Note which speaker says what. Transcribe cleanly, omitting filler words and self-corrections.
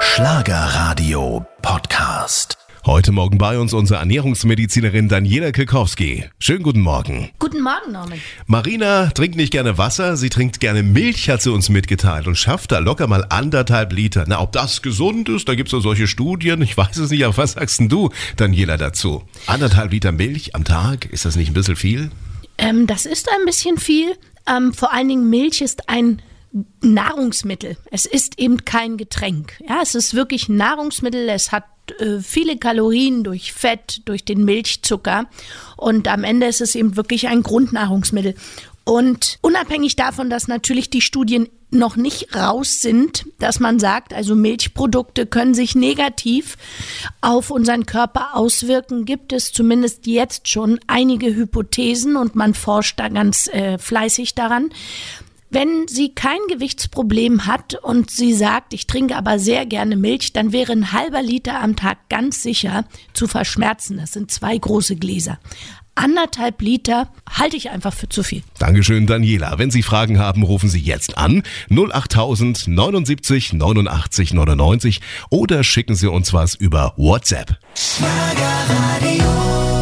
Speaker 1: Schlagerradio Podcast.
Speaker 2: Heute Morgen bei uns unsere Ernährungsmedizinerin Daniela Kilkowski. Schönen guten Morgen.
Speaker 3: Guten Morgen, Norman.
Speaker 2: Marina trinkt nicht gerne Wasser, sie trinkt gerne Milch, hat sie uns mitgeteilt und schafft da locker mal 1,5 Liter. Na, ob das gesund ist, da gibt's ja solche Studien, ich weiß es nicht, aber was sagst denn du, Daniela, dazu? 1,5 Liter Milch am Tag, ist das nicht ein bisschen viel?
Speaker 3: Das ist ein bisschen viel. Vor allen Dingen Milch ist ein Nahrungsmittel. Es ist eben kein Getränk. Ja, es ist wirklich ein Nahrungsmittel. Es hat viele Kalorien durch Fett, durch den Milchzucker. Und am Ende ist es eben wirklich ein Grundnahrungsmittel. Und unabhängig davon, dass natürlich die Studien noch nicht raus sind, dass man sagt, also Milchprodukte können sich negativ auf unseren Körper auswirken, gibt es zumindest jetzt schon einige Hypothesen und man forscht da ganz fleißig daran. Wenn sie kein Gewichtsproblem hat und sie sagt, ich trinke aber sehr gerne Milch, dann wäre ein halber Liter am Tag ganz sicher zu verschmerzen. Das sind 2 große Gläser. 1,5 Liter halte ich einfach für zu viel.
Speaker 2: Dankeschön, Daniela. Wenn Sie Fragen haben, rufen Sie jetzt an 08000 79 89 99 oder schicken Sie uns was über WhatsApp.
Speaker 1: Schlagerradio.